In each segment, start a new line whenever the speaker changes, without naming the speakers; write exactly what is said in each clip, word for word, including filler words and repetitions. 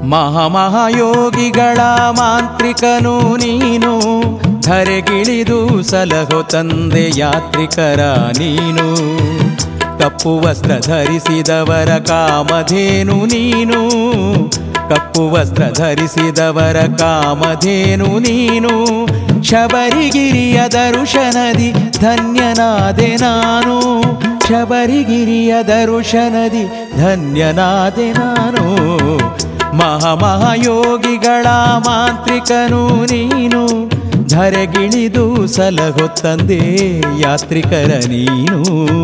ಮಹಾಮಹಾಯೋಗಿಗಳ ಮಾಂತ್ರಿಕನು ನೀನು, ಧರೆಗಿಳಿದು ಸಲಹೋ ತಂದೆ ಯಾತ್ರಿಕರ ನೀನು. ಕಪ್ಪು ವಸ್ತ್ರ ಧರಿಸಿದವರ ಕಾಮಧೇನು ನೀನು, ಕಪ್ಪು ವಸ್ತ್ರ ಧರಿಸಿದವರ ಕಾಮಧೇನು ನೀನು. ಶಬರಿಗಿರಿಯ ದರುಶನದಿ ಧನ್ಯನಾದೆ ನಾನು, ಶಬರಿಗಿರಿಯ ದರುಶನದಿ ಧನ್ಯನಾದೆ ನಾನು. ಮಹಾಮಹಾಯೋಗಿಗಳ ಮಾಂತ್ರಿಕನು ನೀನು, ಧರೆಗಿಳಿದು ಸಲಹೋ ತಂದೆ ಯಾತ್ರಿಕರ ನೀನು.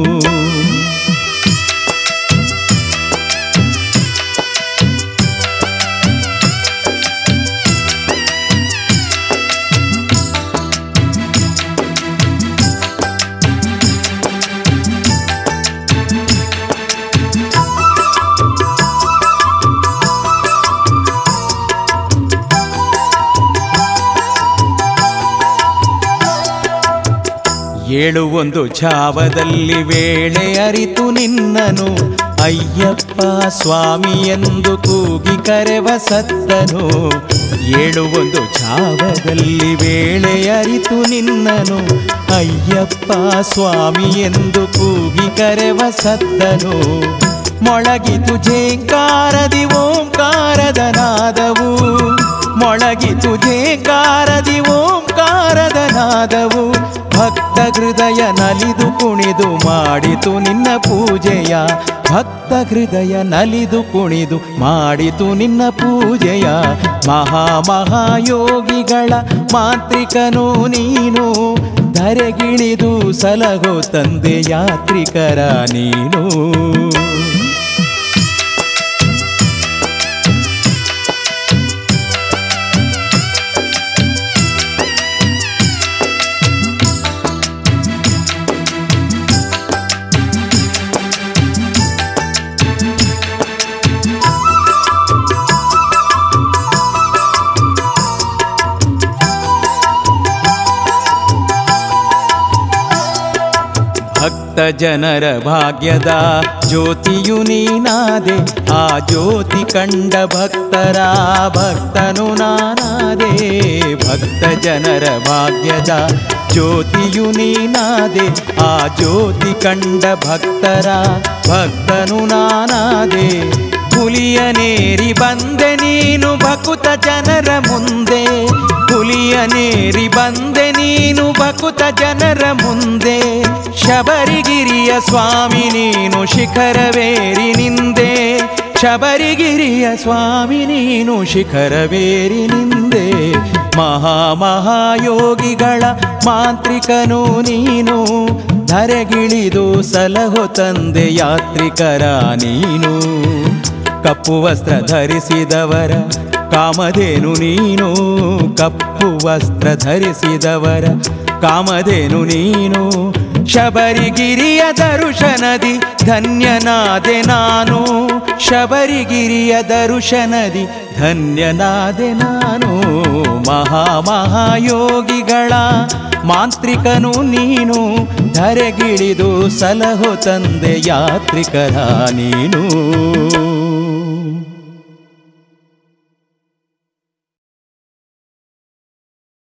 ಏಳು ಒಂದು ಛಾವದಲ್ಲಿ ವೇಳೆ ಅರಿತು ನಿನ್ನನು, ಅಯ್ಯಪ್ಪ ಸ್ವಾಮಿ ಎಂದು ಕೂಗಿ ಕರೆವ ಸತ್ತನು. ಏಳು ಒಂದು ಛಾವದಲ್ಲಿ ವೇಳೆ ಅರಿತು ನಿನ್ನನು, ಅಯ್ಯಪ್ಪ ಸ್ವಾಮಿ ಎಂದು ಕೂಗಿ ಕರೆವ ಸತ್ತನು. ಮೊಳಗಿತು ಝೇಂಕಾರದಿ ಓಂಕಾರದ ನಾದವು, ಮೊಳಗಿತು ಝೇಂಕಾರದಿ ಓಂಕಾರದ ನಾದವು. ಭಕ್ತ ಹೃದಯ ನಲಿದು ಕುಣಿದು ಮಾಡಿತು ನಿನ್ನ ಪೂಜೆಯ, ಭಕ್ತ ಹೃದಯ ನಲಿದು ಕುಣಿದು ಮಾಡಿತು ನಿನ್ನ ಪೂಜೆಯ. ಮಹಾಮಹಾಯೋಗಿಗಳ ಮಾಂತ್ರಿಕನು ನೀನು, ಧರೆಗಿಳಿದು ಸಲಹೋ ತಂದೆ ಯಾತ್ರಿಕರ ನೀನು. ಭಕ್ತ ಜನರ ಭಾಗ್ಯದ ಜ್ಯೋತಿಯು ನೀನಾದೆ, ಆ ಜ್ಯೋತಿ ಕಂಡ ಭಕ್ತರ ಭಕ್ತನು ನಾನಾದೆ. ಭಕ್ತ ಜನರ ಭಾಗ್ಯದ ಜ್ಯೋತಿಯು ನೀನಾದೆ, ಆ ಜ್ಯೋತಿ ಕಂಡ ಭಕ್ತರ ಭಕ್ತನು ನಾನಾದೆ. ಹುಲಿಯನೇರಿ ಬಂದೆ ನೀನು ಭಕುತ ಜನರ ಮುಂದೆ, ಹುಲಿಯನೇರಿ ಬಂದೆ ನೀನು ಭಕುತ ಜನರ ಮುಂದೆ. ಶಬರಿಗಿರಿಯ ಸ್ವಾಮಿ ನೀನು ಶಿಖರವೇರಿ ನಿಂದೆ, ಶಬರಿಗಿರಿಯ ಸ್ವಾಮಿ ನೀನು ಶಿಖರವೇರಿ ನಿಂದೆ. ಮಹಾಮಹಾಯೋಗಿಗಳ ಮಾಂತ್ರಿಕನು ನೀನು, ಧರೆಗಿಳಿದು ಸಲಹೋ ತಂದೆ ಯಾತ್ರಿಕರ ನೀನು. ಕಪ್ಪು ವಸ್ತ್ರ ಧರಿಸಿದವರ ಕಾಮಧೇನು ನೀನು, ಕಪ್ಪು ವಸ್ತ್ರ ಧರಿಸಿದವರ ಕಾಮಧೇನು ನೀನು. ಶಬರಿಗಿರಿಯ ದರುಶನದಿ ಧನ್ಯನಾದೆ ನಾನು, ಶಬರಿಗಿರಿಯ ದರುಶನದಿ ಧನ್ಯನಾದೆ ನಾನು. ಮಹಾಮಹಾಯೋಗಿಗಳ ಮಾಂತ್ರಿಕನು ನೀನು, ಧರೆಗಿಳಿದು ಸಲಹೋ ತಂದೆ ಯಾತ್ರಿಕರ ನೀನು.